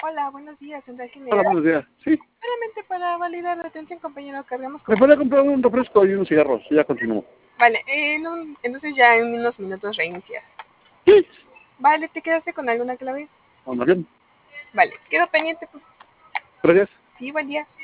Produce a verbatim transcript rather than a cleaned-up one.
Hola, buenos días, Central Hola, General. buenos días. Sí, Solamente para validar la atención, compañero, cargamos me con... podría comprar un refresco y unos cigarros y ya continúo. Vale, en un- entonces ya en unos minutos reinicia. Sí, Vale, ¿te quedaste con alguna clave? aún bien. Vale, quedo pendiente, pues. Gracias. Sí, buen día.